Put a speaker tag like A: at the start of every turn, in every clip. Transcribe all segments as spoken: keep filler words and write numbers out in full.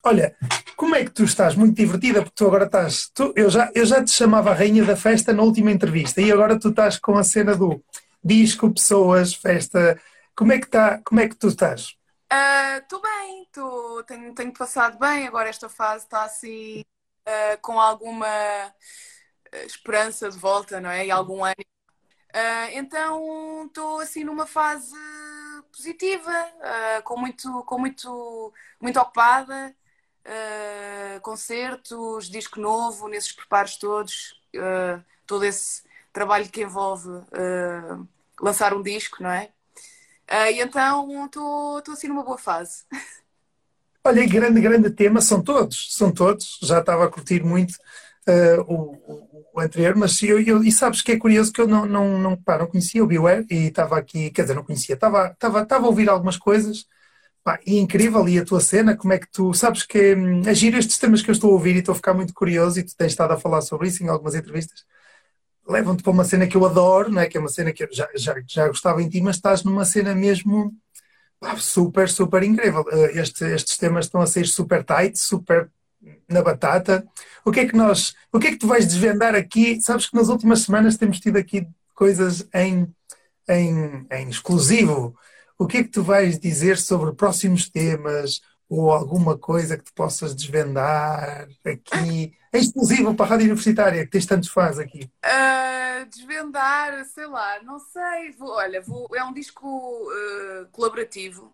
A: Olha, como é que tu estás? Muito divertida, porque tu agora estás. Tu, eu, já, eu já te chamava a rainha da festa na última entrevista e agora tu estás com a cena do disco, pessoas, festa. Como é que tá, como é que tu estás?
B: Estou bem, tô, tenho, tenho passado bem. Agora esta fase está assim, ah, com alguma ah, esperança de volta, não é? E algum ânimo. Ah, então estou assim numa fase positiva, ah, com muito, com muito, muito ocupada. Ah, concertos, disco novo, nesses preparos todos, ah, todo esse trabalho que envolve ah, lançar um disco, não é? Ah, e então estou assim numa boa fase.
A: Olha, grande, grande tema, são todos, são todos. Já estava a curtir muito eh, o, o- o anterior, mas eu, eu- e sabes que é curioso que eu não, não, não, pá, não conhecia o Beware e estava aqui, quer dizer, não conhecia, estava, estava, estava a ouvir algumas coisas. Pá, e incrível, e a tua cena, como é que tu sabes que hum, é giro estes temas que eu estou a ouvir e estou a ficar muito curioso e tu tens estado a falar sobre isso em algumas entrevistas, levam-te para uma cena que eu adoro, não é? Que é uma cena que eu já, já, já gostava em ti, mas estás numa cena mesmo pá, super, super incrível. Eh, este- estes temas estão a sair super tight, super na batata. O que é que nós, o que é que tu vais desvendar aqui? Sabes que nas últimas semanas temos tido aqui coisas em em, em exclusivo. O que é que tu vais dizer sobre próximos temas ou alguma coisa que te possas desvendar aqui? Em exclusivo para a Rádio Universitária, que tens tantos fãs aqui.
B: Ah, desvendar, sei lá, não sei. Vou- olha, vou- é um disco ah, colaborativo.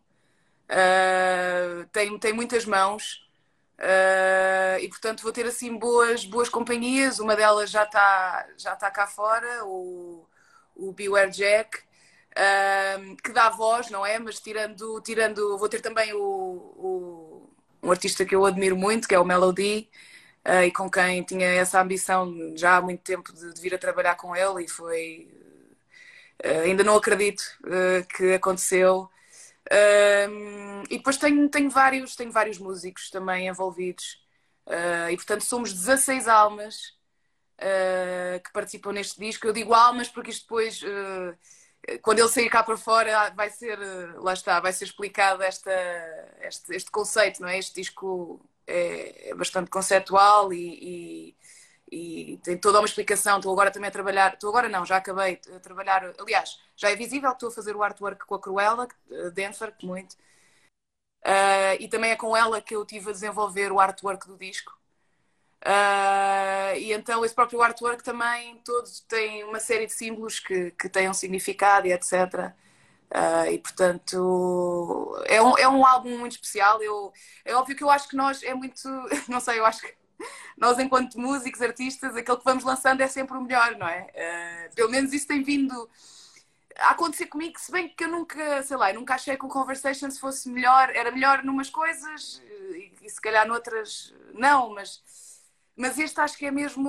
B: Ah, tem, tem muitas mãos. Ah, e portanto vou ter assim boas, boas companhias. Uma delas já está já tá cá fora, o, o Beware Jack, ah, que dá voz, não é? Mas tirando, tirando vou ter também o, o- um artista que eu admiro muito, que é o Melody, ah, e com quem tinha essa ambição já há muito tempo de, de vir a trabalhar com ele, e foi. ah, ainda não acredito ah, que aconteceu. Um, e depois tenho, tenho, vários, tenho vários músicos também envolvidos. Uh, e portanto somos dezasseis almas uh, que participam neste disco. Eu digo almas porque isto depois, uh, quando ele sair cá para fora, vai ser, uh, lá está, vai ser explicado esta, este, este conceito, não é? Este disco é, é bastante conceptual e, e, e tem toda uma explicação. Estou agora também a trabalhar, estou agora não, já acabei a trabalhar, aliás, já é visível que estou a fazer o artwork com a Cruella, Denver, muito. Uh, e também é com ela que eu tive a desenvolver o artwork do disco. Uh, e então esse próprio artwork também todos têm uma série de símbolos que, que têm um significado e etcétera. Uh, e portanto é um, é um álbum muito especial. Eu, é óbvio que eu acho que nós é muito, não sei, eu acho que nós enquanto músicos, artistas, aquele que vamos lançando é sempre o melhor, não é? Uh, pelo menos isso tem vindo a acontecer comigo, se bem que eu nunca, sei lá, eu nunca achei que o Conversations fosse melhor, era melhor numas coisas e, e se calhar noutras não, mas, mas este acho que é mesmo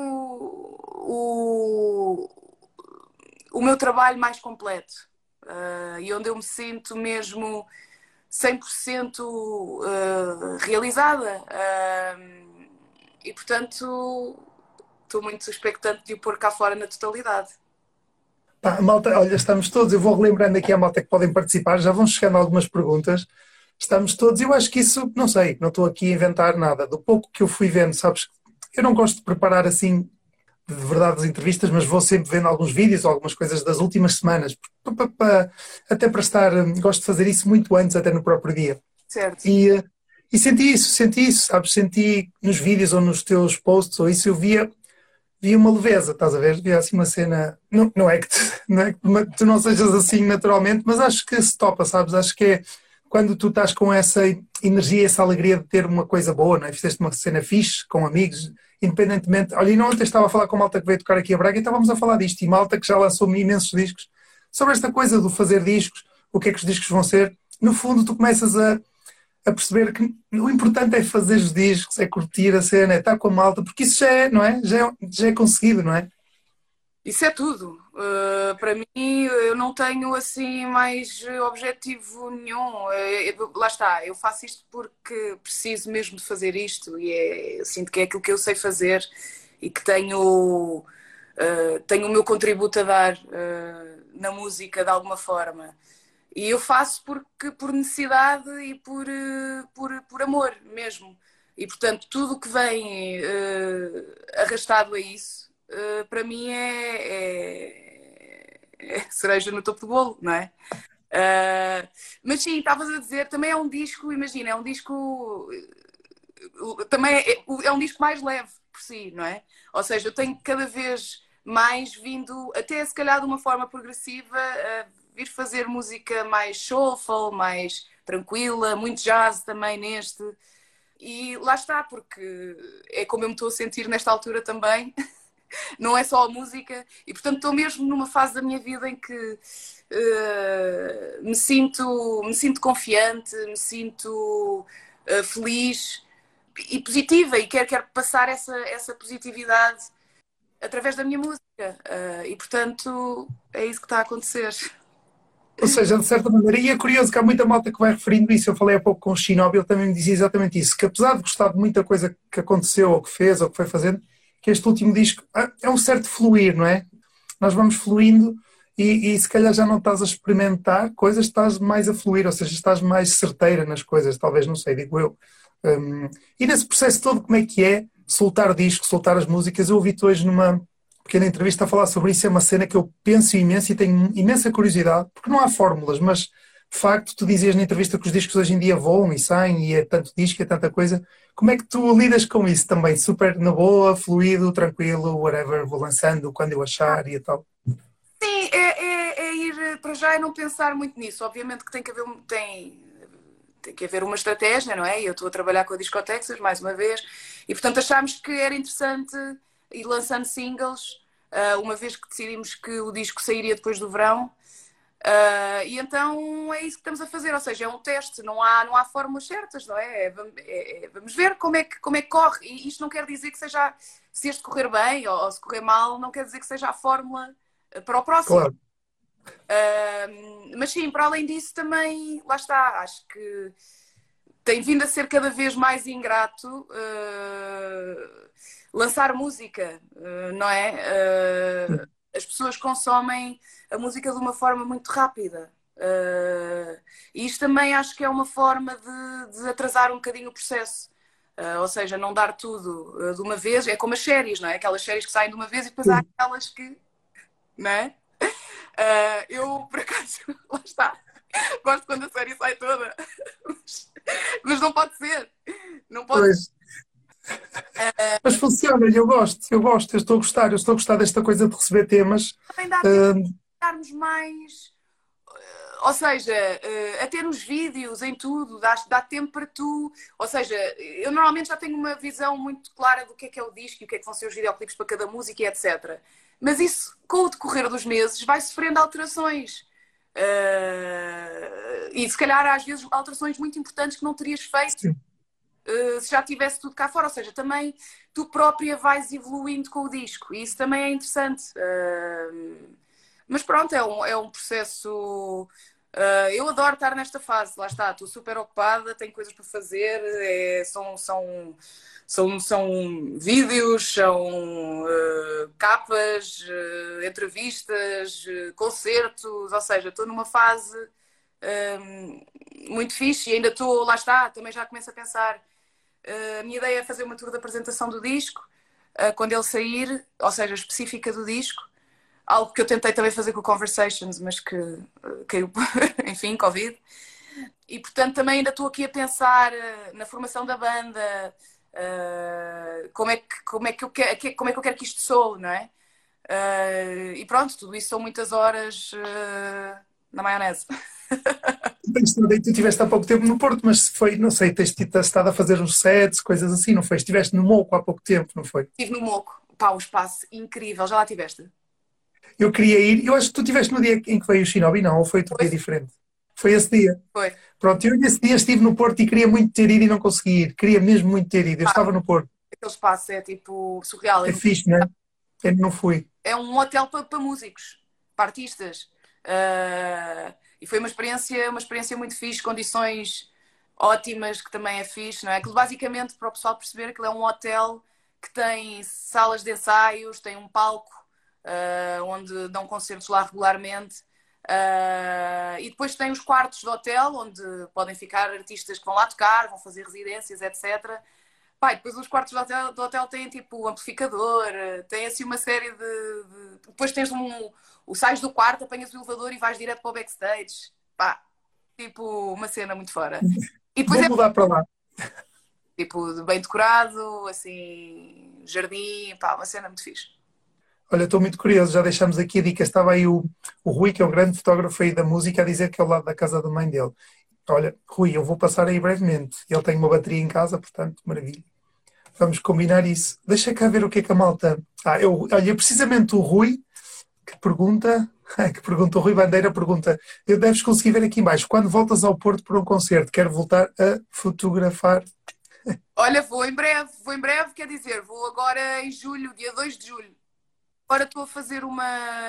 B: o, o meu trabalho mais completo uh, e onde eu me sinto mesmo cem por cento uh, realizada uh, e portanto estou muito expectante de o pôr cá fora na totalidade.
A: Pá, malta, olha, estamos todos, eu vou relembrando aqui a malta que podem participar, já vão chegando algumas perguntas. Estamos todos, eu acho que isso, não sei, não estou aqui a inventar nada. Do pouco que eu fui vendo, sabes, eu não gosto de preparar assim de verdade as entrevistas, mas vou sempre vendo alguns vídeos, algumas coisas das últimas semanas, pa- pa- pa- até para estar, hum, gosto de fazer isso muito antes, até no próprio dia.
B: Certo.
A: E, eh, e senti isso, senti isso, sabes, senti nos vídeos ou nos teus posts, ou isso eu via, via uma leveza, estás a ver? Via assim uma cena, não, não é que tu, não é que tu não sejas assim naturalmente, mas acho que se topa, sabes? Acho que é quando tu estás com essa energia, essa alegria de ter uma coisa boa, não é? Fizeste uma cena fixe, com amigos, independentemente. Olha, e não ontem estava a falar com malta que veio tocar aqui a Braga e estávamos a falar disto, e malta que já lançou imensos discos, sobre esta coisa do fazer discos, o que é que os discos vão ser. No fundo, tu começas a, a perceber que o importante é fazer os discos, é curtir a cena, é estar com a malta, porque isso já é, não é? Já é, já é conseguido, não é?
B: Isso é tudo. Uh, para mim, eu não tenho assim mais objetivo nenhum. Uh, eu- lá está, eu faço isto porque preciso mesmo de fazer isto e é, eu sinto que é aquilo que eu sei fazer e que tenho, uh, tenho o meu contributo a dar uh, na música de alguma forma. E eu faço porque por necessidade e por, uh, por, por amor mesmo. E, portanto, tudo o que vem uh, arrastado a isso, uh, para mim é, é, é cereja no topo do bolo, não é? Uh, mas sim, estavas a dizer, também é um disco, imagina, é um disco... Também é, é um disco mais leve por si, não é? Ou seja, eu tenho cada vez mais vindo, até se calhar de uma forma progressiva, a vir fazer música mais soulful, mais tranquila, muito jazz também neste. E lá está, porque é como eu me estou a sentir nesta altura também, não é só a música, e portanto estou mesmo numa fase da minha vida em que uh, me, sinto, me sinto confiante, me sinto uh, feliz e positiva, e quero, quero passar essa, essa positividade através da minha música. Uh, e portanto é isso que está a acontecer.
A: Ou seja, de certa maneira, e é curioso que há muita malta que vai referindo isso. Eu falei há pouco com o Shinobi, ele também me dizia exatamente isso, que apesar de gostar de muita coisa que aconteceu, ou que fez, ou que foi fazendo, que este último disco é um certo fluir, não é? Nós vamos fluindo e, e se calhar já não estás a experimentar coisas, estás mais a fluir, ou seja, estás mais certeira nas coisas, talvez, não sei, digo eu. Um, e nesse processo todo, como é que é soltar disco, soltar as músicas? Eu ouvi-te hoje numa pequena entrevista a falar sobre isso, é uma cena que eu penso imenso e tenho imensa curiosidade, porque não há fórmulas, mas de facto tu dizias na entrevista que os discos hoje em dia voam e saem e é tanto disco, é tanta coisa. Como é que tu lidas com isso também? Super na boa, fluido, tranquilo, whatever, vou lançando quando eu achar e tal?
B: Sim, é, é, é ir para já e não pensar muito nisso. Obviamente que tem que haver, tem, tem que haver uma estratégia, não é? E eu estou a trabalhar com a Discotexas, mais uma vez, e portanto achámos que era interessante ir lançando singles, uh, uma vez que decidimos que o disco sairia depois do verão. Uh, e então é isso que estamos a fazer, ou seja, é um teste, não há, não há fórmulas certas, não é? É, é, é? Vamos ver como é, que, como é que corre. E isto não quer dizer que seja, se este correr bem ou, ou se correr mal, não quer dizer que seja a fórmula para o próximo.
A: Claro.
B: Uh, mas sim, para além disso também, lá está, acho que tem vindo a ser cada vez mais ingrato uh, lançar música, uh, não é? Uh, as pessoas consomem a música de uma forma muito rápida. Uh, e isto também acho que é uma forma de, de atrasar um bocadinho o processo. Uh, ou seja, não dar tudo uh, de uma vez. É como as séries, não é? Aquelas séries que saem de uma vez e depois há aquelas que... Não é? Uh, eu, por acaso, lá está. Gosto quando a série sai toda. Mas, mas não pode ser. Não pode
A: Pois. Uh, mas funciona, eu gosto, eu gosto, eu estou a gostar, eu estou a gostar desta coisa de receber temas.
B: Também dá tempo de estarmos mais. Ou seja, até nos vídeos, em tudo, dá, dá tempo para tu. Ou seja, eu normalmente já tenho uma visão muito clara do que é que é o disco e o que é que vão ser os videoclipes para cada música e etcétera. Mas isso, com o decorrer dos meses, vai sofrendo alterações. Uh, e se calhar às vezes alterações muito importantes que não terias feito uh, se já tivesse tudo cá fora. Ou seja, também tu própria vais evoluindo com o disco. E isso também é interessante. Uh, mas pronto, é um, é um processo... Uh, eu adoro estar nesta fase, lá está, estou super ocupada, tenho coisas para fazer, é, são, são, são, são vídeos, são uh, capas, uh, entrevistas, uh, concertos, ou seja, estou numa fase uh, muito fixe e ainda estou, lá está, também já começo a pensar, uh, a minha ideia é fazer uma tour de apresentação do disco, uh, quando ele sair, ou seja, específica do disco. Algo que eu tentei também fazer com o Conversations, mas que uh, caiu, enfim, Covid. E, portanto, também ainda estou aqui a pensar uh, na formação da banda, uh, como, é que, como, é que eu quero, como é que eu quero que isto soe, não é? Uh, e pronto, tudo isso são muitas horas uh, na maionese.
A: Tu estiveste há pouco tempo no Porto, mas foi, não sei, tens estado a fazer uns sets, coisas assim, não foi? Estiveste no Moco há pouco tempo, não foi?
B: Estive no Moco, pá, um espaço incrível, já lá estiveste?
A: Eu queria ir, eu acho que tu estiveste no dia em que veio o Shinobi, não? Ou foi outro
B: Foi.
A: dia diferente? Foi esse dia?
B: Foi.
A: Pronto, eu nesse dia estive no Porto e queria muito ter ido e não consegui ir. Queria mesmo muito ter ido. Eu
B: Ah,
A: estava no Porto.
B: aquele espaço é tipo surreal.
A: É fixe, não é? Eu não fui.
B: É um hotel para, para músicos, para artistas. Uh, e foi uma experiência, uma experiência muito fixe, condições ótimas, que também é fixe, não é? Aquilo basicamente, para o pessoal perceber, aquilo é um hotel que tem salas de ensaios, tem um palco uh, onde dão concertos lá regularmente. Uh, e depois tem os quartos do hotel, onde podem ficar artistas que vão lá tocar, vão fazer residências, etcétera. Pá, e depois os quartos do hotel, do hotel têm tipo amplificador, tem assim uma série de. de... Depois tens um. O sais do quarto, apanhas o elevador e vais direto para o backstage. Pá, tipo uma cena muito fora. E depois
A: Vou
B: é
A: mudar para lá.
B: tipo bem decorado, assim, jardim, pá, uma cena muito fixe.
A: Olha, estou muito curioso, já deixamos aqui a dica. Estava aí o, o Rui, que é o grande fotógrafo aí da música, a dizer que é ao lado da casa da mãe dele. Olha, Rui, eu vou passar aí brevemente. Ele tem uma bateria em casa, portanto, maravilha. Vamos combinar isso. Deixa cá ver o que é que a malta. Ah, eu, olha, precisamente o Rui que pergunta, que pergunta, o Rui Bandeira pergunta, eu deves conseguir ver aqui em baixo, quando voltas ao Porto para um concerto, quero voltar a fotografar.
B: Olha, vou em breve, vou em breve, quer dizer, vou agora em julho, dia dois de julho. Agora estou a fazer uma.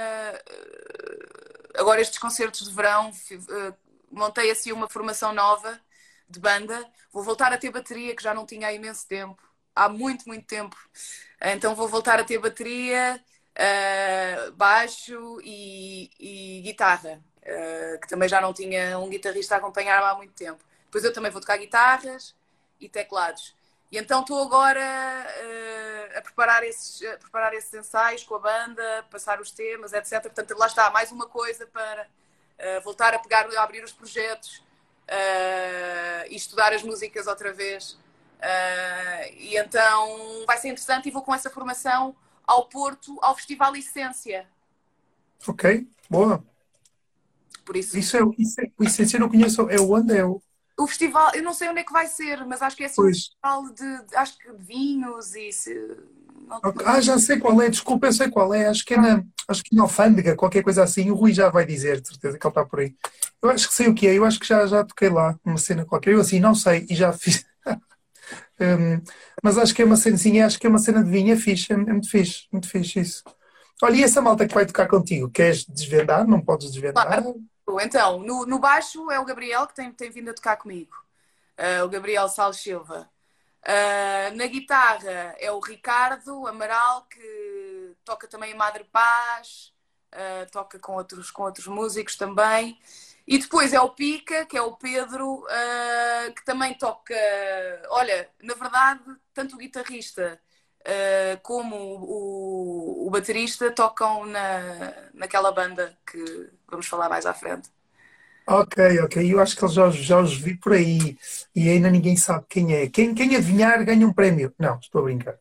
B: Agora estes concertos de verão, montei assim uma formação nova de banda. Vou voltar a ter bateria, que já não tinha há imenso tempo. Há muito, muito tempo. Então vou voltar a ter bateria, uh, baixo e, e guitarra, uh, que também já não tinha um guitarrista a acompanhar-me há muito tempo. Depois eu também vou tocar guitarras e teclados. E então estou agora uh, a, preparar esses, a preparar esses ensaios com a banda, passar os temas, etcétera. Portanto, lá está, mais uma coisa para uh, voltar a pegar, a abrir os projetos uh, e estudar as músicas outra vez. Uh, e então vai ser interessante e vou com essa formação ao Porto, ao Festival Essência.
A: Ok, boa.
B: Por isso,
A: Isso é, isso é, o Essência eu não conheço, é onde é o...
B: o festival, eu não sei onde é que vai ser, mas acho que é assim um
A: Pois.
B: festival de, de acho que de vinhos e se, não,
A: Ok.
B: não,
A: Ah, já sei qual é, desculpa, eu sei qual é, acho que é na, acho que na Alfândega, qualquer coisa assim, o Rui já vai dizer, de certeza que ele está por aí. Eu acho que sei o que é, eu acho que já, já toquei lá, uma cena qualquer, eu assim, não sei, e já fiz... Hum, mas acho que é uma cena, sim, acho que é uma cena de vinho, é fixe, é, é muito fixe, muito fixe isso. Olha, e essa malta que vai tocar contigo, queres desvendar? Não podes desvendar?
B: claro. Então, no, no baixo é o Gabriel que tem, tem vindo a tocar comigo, uh, o Gabriel Salles Silva. Uh, na guitarra é o Ricardo Amaral, que toca também a Madre Paz, uh, toca com outros, com outros músicos também. E depois é o Pica, que é o Pedro, uh, que também toca. Olha, na verdade, tanto o guitarrista uh, como o, o baterista tocam na, naquela banda que vamos falar mais à frente.
A: Ok, ok, eu acho que eles já, os- já os vi por aí e ainda ninguém sabe quem é. Quem, quem adivinhar ganha um prémio. Não, estou a brincar.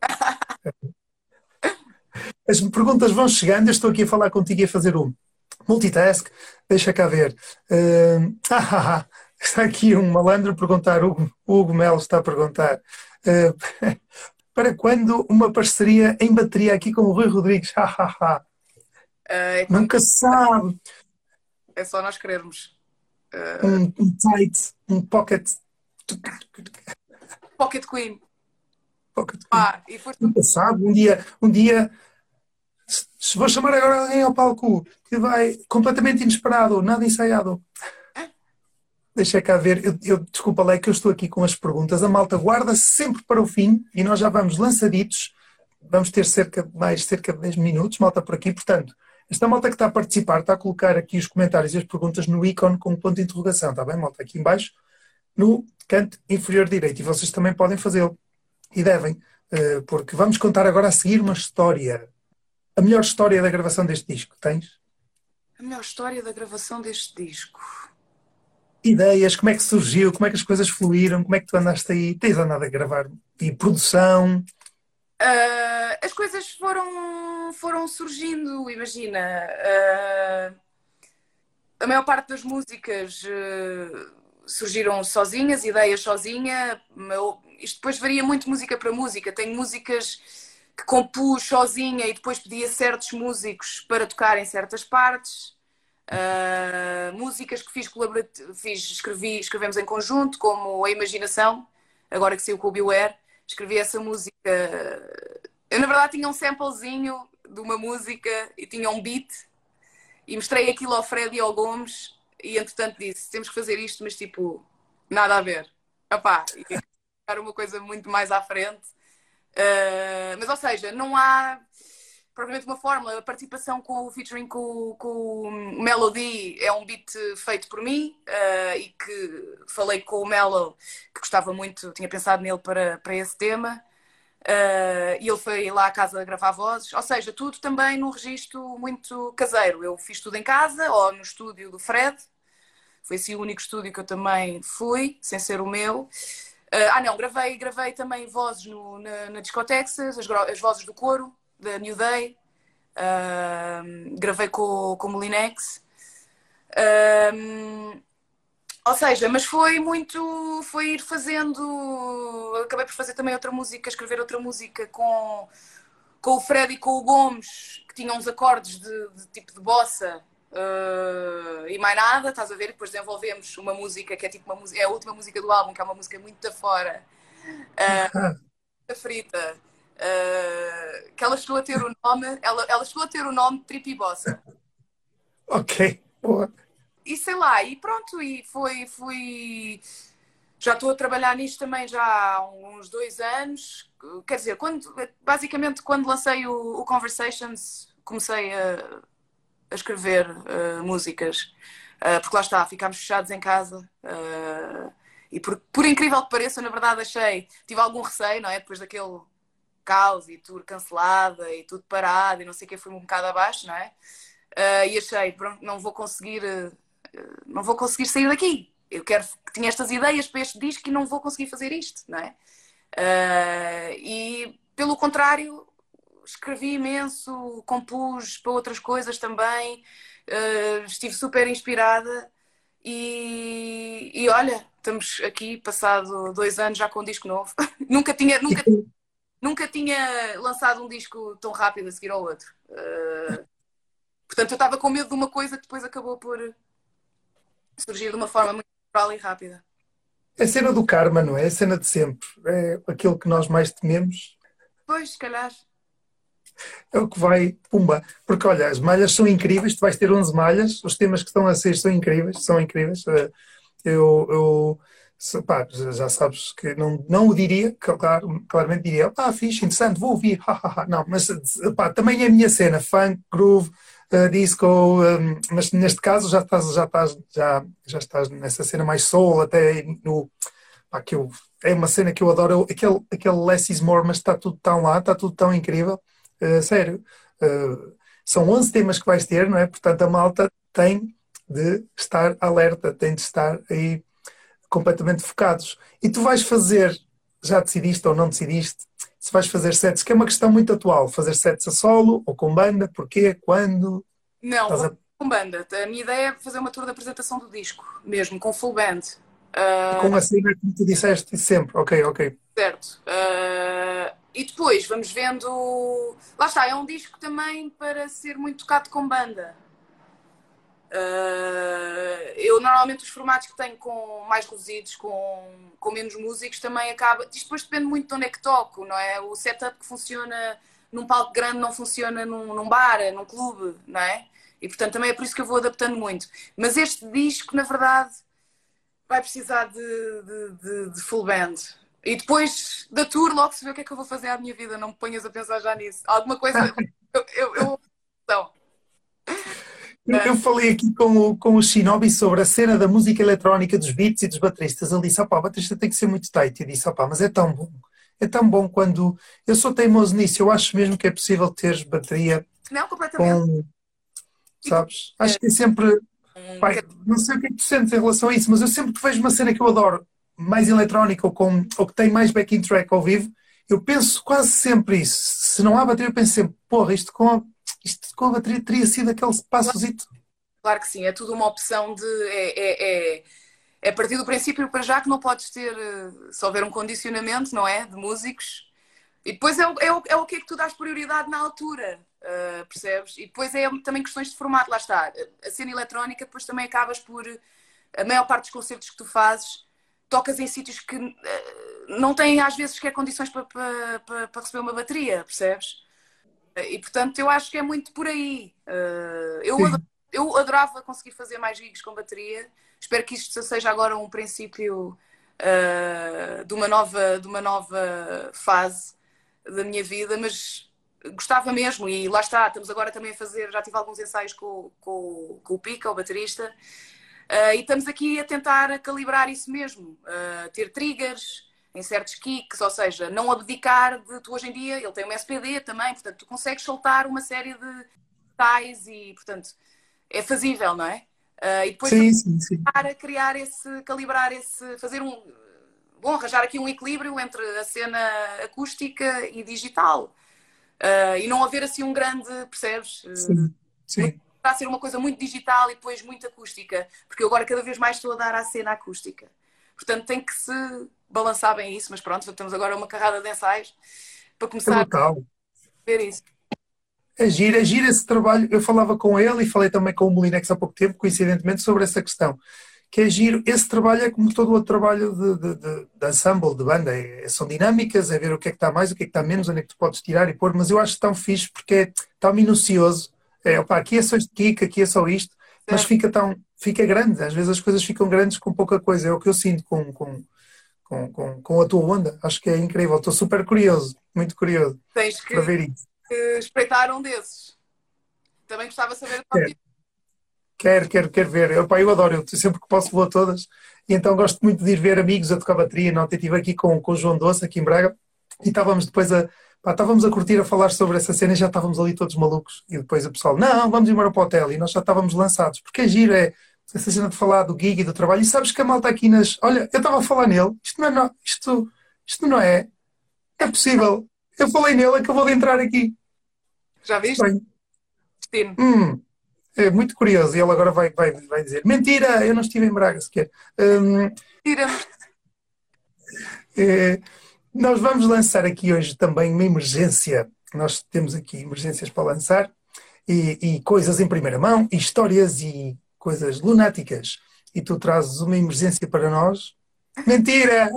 A: As perguntas vão chegando, eu estou aqui a falar contigo e a fazer um multitask. Deixa cá ver. Hum, ah, ah, ah, está aqui um malandro a perguntar, Hugo, o Hugo Melo está a perguntar. Uh, para quando uma parceria em bateria aqui com o Rui Rodrigues? Ah, ah, ah.
B: Uh, é, quando,
A: Nunca se sabe.
B: é só nós querermos. Uh,
A: Um, um tight, um pocket.
B: Pocket Queen.
A: Pocket Queen.
B: Ah, e foste
A: Nunca se sabe. Um dia, um dia, se se vou chamar agora alguém ao palco que vai completamente inesperado, nada ensaiado. Deixa cá ver, eu, eu- desculpa lá, é que eu estou aqui com as perguntas. A malta guarda sempre para o fim e nós já vamos lançaditos. Vamos ter cerca de mais cerca de dez minutos, malta por aqui. Portanto, esta malta que está a participar está a colocar aqui os comentários e as perguntas no ícone com um ponto de interrogação, está bem, malta? Aqui em baixo, no canto inferior direito. E vocês também podem fazê-lo. E devem, eh, porque vamos contar agora a seguir uma história. A melhor história da gravação deste disco. Tens?
B: a melhor história da gravação deste disco.
A: Ideias, como é que surgiu, como é que as coisas fluíram, como é que tu andaste aí? Tens andado a gravar? E produção?
B: Uh, as coisas foram, foram surgindo, imagina. Uh, a maior parte das músicas uh, surgiram sozinhas, ideias sozinha. Meu, isto depois varia muito música para música. Tenho músicas que compus sozinha e depois pedi a certos músicos para tocar em certas partes. Uh, músicas que fiz, fiz escrevi, escrevemos em conjunto, como A Imaginação, agora que saiu com o Beware, escrevi essa música. Eu, na verdade, tinha um samplezinho de uma música e tinha um beat e mostrei aquilo ao Fred e ao Gomes e, entretanto, disse: temos que fazer isto, mas tipo, nada a ver. Epá, e ficar uma coisa muito mais à frente. Uh, mas, ou seja, não há. propriamente uma fórmula. A participação com o featuring com, com o Melody é um beat feito por mim uh, e que falei com o Melo, que gostava muito, tinha pensado nele para, para esse tema. Uh, e ele foi lá à casa gravar vozes, ou seja, tudo também num registro muito caseiro. Eu fiz tudo em casa ou no estúdio do Fred, foi assim o único estúdio que eu também fui, sem ser o meu. Uh, ah não, gravei, gravei também vozes no, na, na Discotexas, as, as vozes do coro, da New Day, uh, gravei com, com o Molinex. Uh, Ou seja, mas foi muito, foi ir fazendo, acabei por fazer também outra música, escrever outra música com, com o Fred e com o Gomes, que tinham uns acordes de, de tipo de bossa uh, e mais nada, estás a ver? E depois desenvolvemos uma música que é tipo uma música, é a última música do álbum, que é uma música muito da fora, uh, frita, uh, que ela chegou a ter o nome, ela, ela chegou a ter o nome Trippy Bossa.
A: Ok, boa.
B: E sei lá, e pronto, e foi, fui. Já estou a trabalhar nisto também já há uns dois anos. Quer dizer, quando, basicamente quando lancei o, o Conversations, comecei a, a escrever uh, músicas. Uh, porque lá está, ficámos fechados em casa. Uh, e por, por incrível que pareça, na verdade achei, tive algum receio, não é? Depois daquele caos e tour cancelada e tudo parado e não sei o que, fui um bocado abaixo, não é? Uh, e achei, pronto, não vou conseguir. Uh, não vou conseguir sair daqui. Eu quero que tinha estas ideias para este disco e não vou conseguir fazer isto, não é? Uh, e, pelo contrário, escrevi imenso, compus para outras coisas também, uh, estive super inspirada e, e olha, estamos aqui, passado dois anos já com um disco novo. nunca tinha, nunca, nunca tinha lançado um disco tão rápido a seguir ao outro. Uh, portanto, eu estava com medo de uma coisa que depois acabou por surgir de uma forma muito natural e rápida.
A: É a cena do karma, não é? É a cena de sempre. É aquilo que nós mais tememos.
B: Pois, se calhar.
A: É o que vai, pumba. Porque olha, as malhas são incríveis, tu vais ter onze malhas, os temas que estão a ser são incríveis, são incríveis. Eu, eu pá, já sabes que não, não o diria, claro, claramente diria, ah, fixe, interessante, vou ouvir, não, mas pá, também é a minha cena, funk, groove, uh, disco, um, mas neste caso já estás, já estás, já, já estás nessa cena mais soul, até no, pá, que eu, é uma cena que eu adoro, aquele, aquele Less is More, mas está tudo tão lá, está tudo tão incrível, uh, sério, uh, são onze temas que vais ter, não é? Portanto a malta tem de estar alerta, tem de estar aí completamente focados. E tu vais fazer, já decidiste ou não decidiste, se vais fazer sets, que é uma questão muito atual, fazer sets a solo ou com banda, porquê, quando?
B: Não,
A: Estás
B: vou
A: a...
B: com banda. A minha ideia é fazer uma tour de apresentação do disco, mesmo, com full band.
A: Com
B: Uh,
A: a cena que tu disseste sempre, ok, ok.
B: certo. Uh, e depois vamos vendo. Lá está, é um disco também para ser muito tocado com banda. Uh, eu normalmente os formatos que tenho com mais reduzidos, com, com menos músicos, também acaba. Isto depois depende muito de onde é que toco, não é? O setup que funciona num palco grande não funciona num, num bar, num clube, não é? E portanto também é por isso que eu vou adaptando muito. Mas este disco, na verdade, vai precisar de, de, de, de full band. E depois da tour, logo se vê o que é que eu vou fazer à minha vida. Não me ponhas a pensar já nisso. Alguma coisa. Eu. eu, eu... Não.
A: Eu, eu falei aqui com o, com o Shinobi sobre a cena da música eletrónica, dos beats e dos bateristas. Ele disse, opá, o baterista tem que ser muito tight. Eu disse, opá, mas é tão bom. É tão bom quando... Eu sou teimoso nisso. Eu acho mesmo que é possível teres bateria
B: Não, completamente.
A: com...
B: E tu,
A: Sabes? Acho que é sempre...
B: um
A: Pai, não sei o que é que tu sentes em relação a isso, mas eu sempre que vejo uma cena que eu adoro, mais eletrónica ou, com, ou que tem mais backing track ao vivo, eu penso quase sempre isso. Se não há bateria, eu penso sempre, porra, isto com a, isto com a bateria teria sido aquele passozito.
B: claro que sim, é tudo uma opção de. É, é, é, é partir do princípio para já que não podes ter. eh, Se houver um condicionamento, não é? De músicos. E depois é o, é o, é o que é que tu dás prioridade na altura, eh, percebes? E depois é também questões de formato, lá está. A cena eletrónica, depois também acabas por. A maior parte dos concertos que tu fazes, tocas em sítios que eh, não têm às vezes sequer condições para, para, para, para receber uma bateria, percebes? E portanto eu acho que é muito por aí. Uh, eu, adorava,
A: Sim.
B: eu adorava conseguir fazer mais gigs com bateria. Espero que isto seja agora um princípio uh, de, uma nova, de uma nova fase da minha vida, mas gostava mesmo, e lá está, estamos agora também a fazer, já tive alguns ensaios com, com, com o Pica, o baterista, uh, e estamos aqui a tentar calibrar isso mesmo, uh, ter triggers em certos kicks, ou seja, não abdicar de, tu hoje em dia, ele tem um S P D também, portanto, tu consegues soltar uma série de tais e, portanto, é fazível, não é? Uh, e depois
A: Sim, sim, sim.
B: para criar esse, calibrar esse, fazer um, bom, arranjar aqui um equilíbrio entre a cena acústica e digital. Uh, e não haver assim um grande, percebes?
A: Sim, sim.
B: Está a ser uma coisa muito digital e depois muito acústica, porque eu agora cada vez mais estou a dar à cena acústica. Portanto, tem que se balançar bem isso, mas pronto, temos agora uma carrada de ensaios para
A: É
B: começar
A: brutal.
B: a ver isso.
A: É giro, é giro esse trabalho. Eu falava com ele e falei também com o Molinex há pouco tempo, coincidentemente, sobre essa questão. Que é giro, esse trabalho é como todo o outro trabalho de, de, de, de ensemble, de banda. É, são dinâmicas, é ver o que é que está mais, o que é que está menos, onde é que tu podes tirar e pôr, mas eu acho tão fixe porque é tão minucioso. É, opa, aqui é só este kick, aqui é só isto, mas
B: Certo.
A: fica tão, fica grande. Às vezes as coisas ficam grandes com pouca coisa. É o que eu sinto com, com, com, com, com a tua onda. Acho que é incrível. Estou super curioso, muito curioso
B: Tens
A: para
B: que,
A: ver isso.
B: que espreitar um desses. Também gostava de saber a tua opinião.
A: Quero, quero, quero ver. Eu, pá, eu adoro, eu sempre que posso vou a todas. E então gosto muito de ir ver amigos a tocar bateria. Não, eu estive aqui com, com o João Doce, aqui em Braga, e estávamos depois a, pá, estávamos a curtir, a falar sobre essa cena e já estávamos ali todos malucos. E depois o pessoal, não, vamos embora para o hotel. E nós já estávamos lançados. Porque é giro, é essa cena de falar do gig e do trabalho. E sabes que a malta aqui nas... Olha, eu estava a falar nele, isto não é... no- Isto, isto não é... É possível. Eu falei nele, acabou de entrar aqui.
B: Já viste?
A: Bem,
B: Destino.
A: hum, é muito curioso. E ele agora vai, vai, vai dizer: mentira, eu não estive em Braga sequer. Hum,
B: Tira-me.
A: é, nós vamos lançar aqui hoje também uma emergência. Nós temos aqui emergências para lançar e, e coisas em primeira mão, e histórias e coisas lunáticas. E tu trazes uma emergência para nós. Mentira!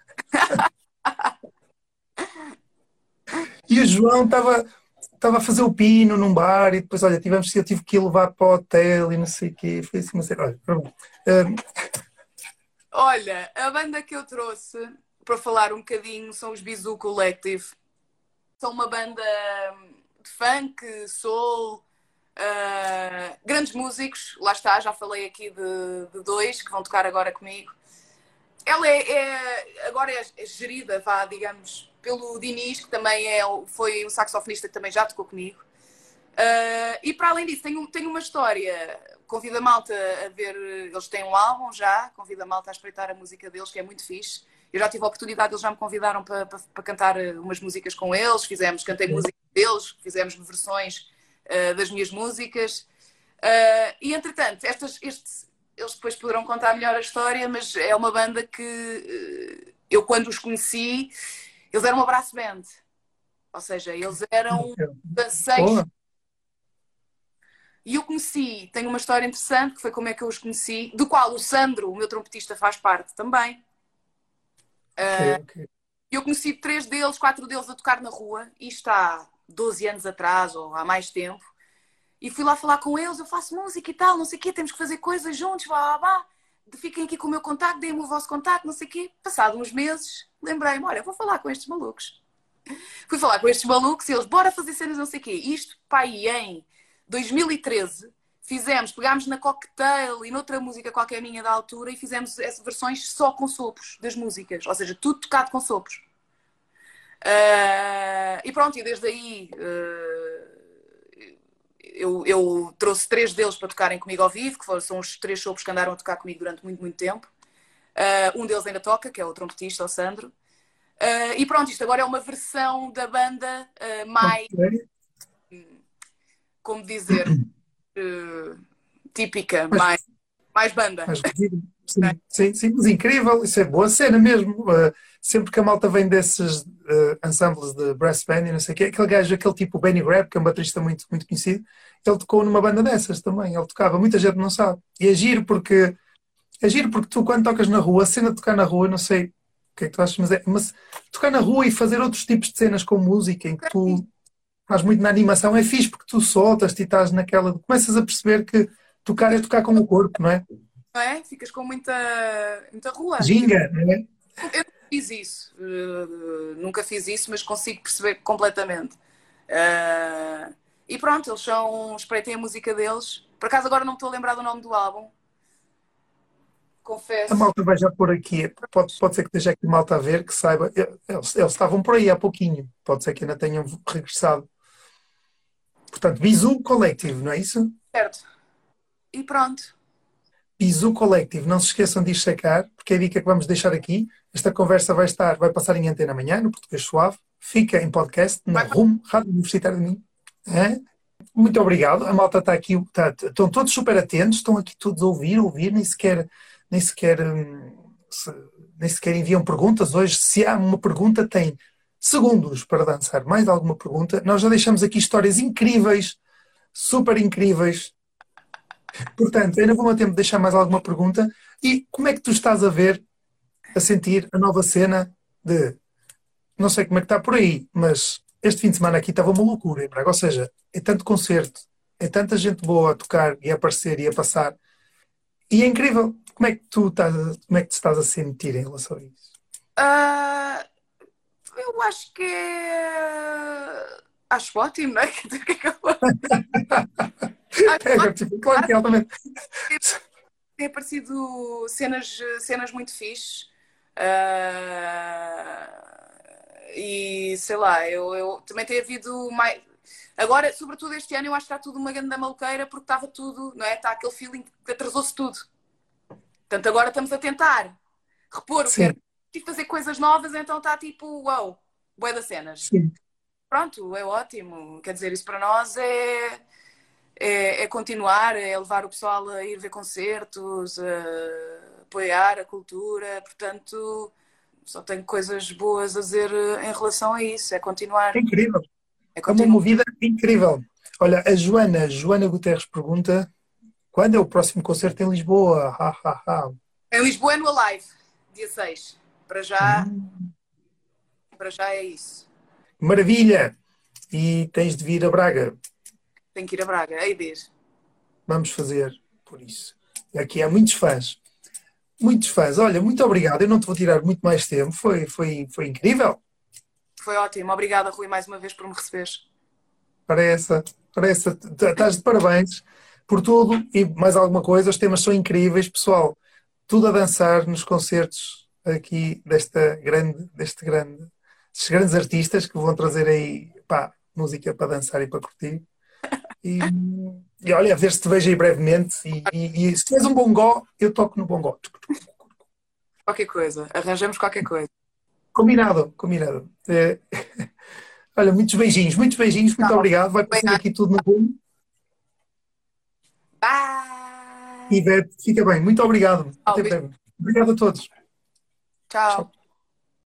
A: E o João estava estava a fazer o pino num bar e depois, olha, tivemos, eu tive que ir levar para o hotel e não sei o quê. Foi assim, mas, olha, pronto. Hum,
B: Olha, a banda que eu trouxe para falar um bocadinho são os Bizu Collective. São uma banda de funk, soul, uh, grandes músicos. Lá está, já falei aqui de, de dois que vão tocar agora comigo. Ela é, é agora é, é gerida, vá, digamos, pelo Diniz, que também é, foi um saxofonista que também já tocou comigo. Uh, e para além disso, tenho, tenho uma história. Convido a malta a ver. Eles têm um álbum já, convido a malta a espreitar a música deles, que é muito fixe. Eu já tive a oportunidade, eles já me convidaram para, para, para cantar umas músicas com eles. Fizemos, cantei música deles, fizemos versões uh, das minhas músicas. Uh, e entretanto, estas, este, eles depois poderão contar melhor a história, mas é uma banda que uh, eu, quando os conheci, eles eram uma brass band. Ou seja, eles eram seis.
A: boa.
B: E eu conheci, tenho uma história interessante, que foi como é que eu os conheci, do qual o Sandro, o meu trompetista, faz parte também.
A: Ok, ok.
B: Eu conheci três deles, quatro deles a tocar na rua, isto há doze anos atrás, ou há mais tempo, e fui lá falar com eles, eu faço música e tal, não sei o quê, temos que fazer coisas juntos, vá, vá, fiquem aqui com o meu contacto, deem-me o vosso contacto, não sei o quê. Passado uns meses, lembrei-me, olha, vou falar com estes malucos. Fui falar com estes malucos e eles, bora fazer cenas, não sei o quê. Isto, pá, aí em dois mil e treze, fizemos, pegámos na Cocktail e noutra música qualquer minha da altura e fizemos essas versões só com sopros das músicas, ou seja, tudo tocado com sopros. Uh, e pronto, e desde aí uh, eu, eu trouxe três deles para tocarem comigo ao vivo, que foram, são os três sopros que andaram a tocar comigo durante muito, muito tempo. Uh, um deles ainda toca, que é o trompetista, o Sandro. Uh, e pronto, isto agora é uma versão da banda uh, mais,
A: Ok.
B: como dizer, uh, típica,
A: Mas,
B: mais, mais banda.
A: mas sim, sim, sim, mas incrível, isso é boa cena mesmo. Uh, sempre que a malta vem desses uh, ensembles de brass band e não sei o quê, aquele gajo, aquele tipo Benny Grab, que é um baterista muito, muito conhecido, ele tocou numa banda dessas também, ele tocava, muita gente não sabe. E é giro porque, é giro porque tu quando tocas na rua, a cena de tocar na rua, não sei o que é que tu achas, mas, é, mas tocar na rua e fazer outros tipos de cenas com música, em que tu faz muito na animação, é fixe porque tu soltas-te e estás naquela. Começas a perceber que tocar é tocar com o corpo, não é?
B: Não é? Ficas com muita, muita rua.
A: Ginga, não é?
B: Eu nunca fiz isso, uh, nunca fiz isso, mas consigo perceber completamente. Uh, e pronto, eles são, espreitei a música deles. Por acaso agora não me estou a lembrar do nome do álbum,
A: A
B: confesso.
A: malta vai já por aqui. Pode, pode ser que esteja aqui malta a ver, que saiba. Eles, eles estavam por aí há pouquinho. Pode ser que ainda tenham regressado. Portanto, Bizu Collective, não é isso?
B: Certo. E pronto.
A: Bizu Collective. Não se esqueçam de ir checar, porque é a dica que vamos deixar aqui. Esta conversa vai estar, vai passar em antena amanhã, no Português Suave. Fica em podcast, na
B: Vai-
A: R U M, Rádio Universitária de Minho. É? Muito obrigado. A malta está aqui, está- estão todos super atentos, estão aqui todos a ouvir, a ouvir, nem sequer, nem sequer, hum, se- nem sequer enviam perguntas. Hoje, se há uma pergunta, tem segundos para dançar. Mais alguma pergunta? Nós já deixamos aqui histórias incríveis, super incríveis. Portanto, ainda vou a tempo de deixar mais alguma pergunta. E como é que tu estás a ver, a sentir a nova cena de, não sei como é que está por aí, mas este fim de semana aqui estava uma loucura em Braga. Ou seja, é tanto concerto, é tanta gente boa a tocar e a aparecer e a passar. E é incrível. Como é que tu estás, como é que te estás a sentir em relação a isso?
B: Ah, eu acho que é... Acho ótimo, não é? Quer dizer, o que é que eu- Acho
A: É,
B: ótimo.
A: tipo, claro que é altamente.
B: Tem aparecido cenas, cenas muito fixes. Ah, e sei lá, eu, eu também tem havido mais. Agora, sobretudo este ano, eu acho que está tudo uma grande maluqueira porque estava tudo, não é? Está aquele feeling que atrasou-se tudo. Portanto, agora estamos a tentar repor o que era
A: Sim,
B: e fazer coisas novas, então está tipo, uau, bué das cenas.
A: sim.
B: Pronto, é ótimo. Quer dizer, isso para nós é, é, é continuar, é levar o pessoal a ir ver concertos, a apoiar a cultura. Portanto, só tenho coisas boas a dizer em relação a isso. É
A: É
B: continuar.
A: incrível.
B: É
A: É uma
B: continuar.
A: movida incrível. Olha, a Joana, Joana Guterres pergunta: quando é o próximo concerto em Lisboa? Ha, ha, ha.
B: Em Lisboa é no Alive, dia seis. Para já,
A: Hum,
B: para já é isso.
A: maravilha! E tens de vir a Braga.
B: Tenho que ir a Braga. Aí diz.
A: Vamos fazer por isso. Aqui há muitos fãs. Muitos fãs. Olha, muito obrigado. Eu não te vou tirar muito mais tempo. Foi, foi, foi incrível.
B: Foi ótimo. Obrigada, Rui, mais uma vez por me receberes.
A: Para essa, para essa. Estás de parabéns por tudo e mais alguma coisa. Os temas são incríveis, pessoal. Tudo a dançar nos concertos aqui desta grande, deste grande, estes grandes artistas que vão trazer aí, pá, música para dançar e para curtir. E, e olha, a ver se te vejo aí brevemente. E, e, e se tens um bongó, eu toco no bongó.
B: Qualquer coisa. Arranjamos qualquer coisa.
A: Combinado, combinado. É, olha, muitos beijinhos, muitos beijinhos, muito
B: Tchau.
A: obrigado. Vai aparecer aqui tudo no boom.
B: Bye.
A: Ivete, fica bem, muito obrigado.
B: Tchau,
A: Até
B: beijo.
A: breve. Obrigado a todos.
B: Tchau.
A: Tchau.